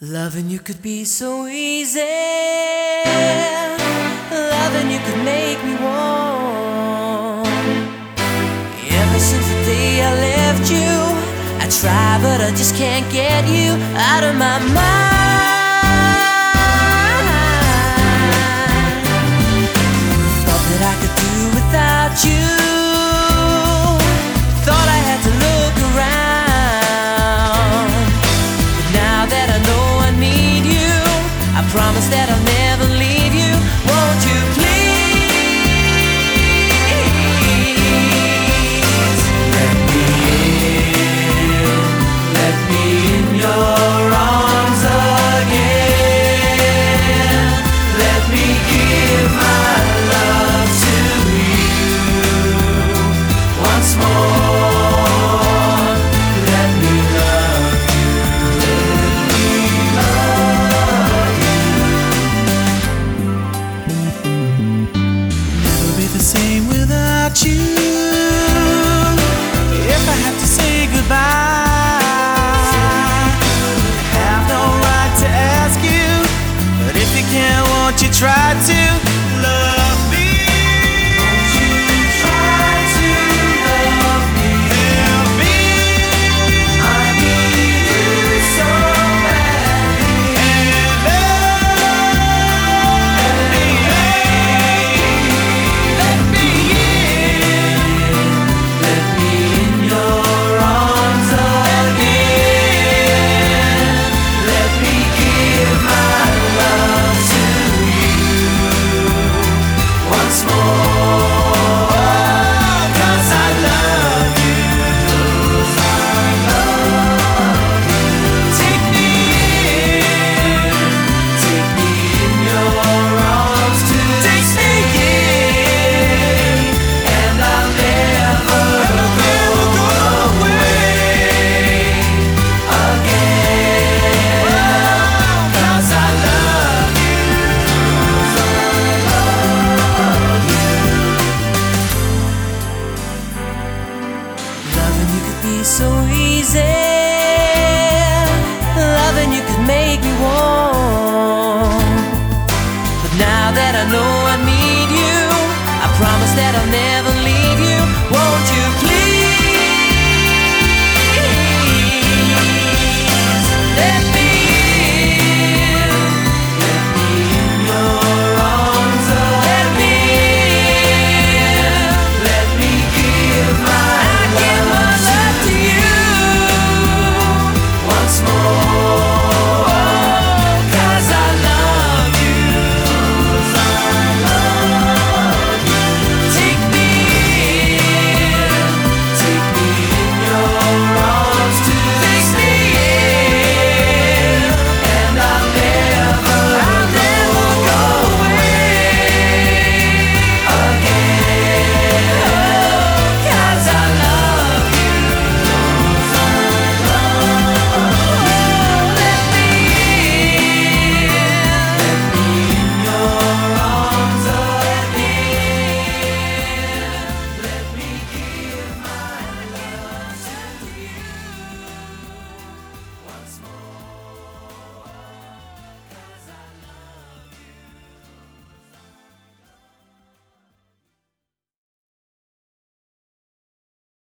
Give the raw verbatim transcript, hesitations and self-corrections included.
Loving you could be so easy. Loving you could make me warm. Ever since the day I left you, I try but I just can't get you out of my mind. Thought that I could do without you. Thought I had to look around. But now that I know I need you, I promise that I'll never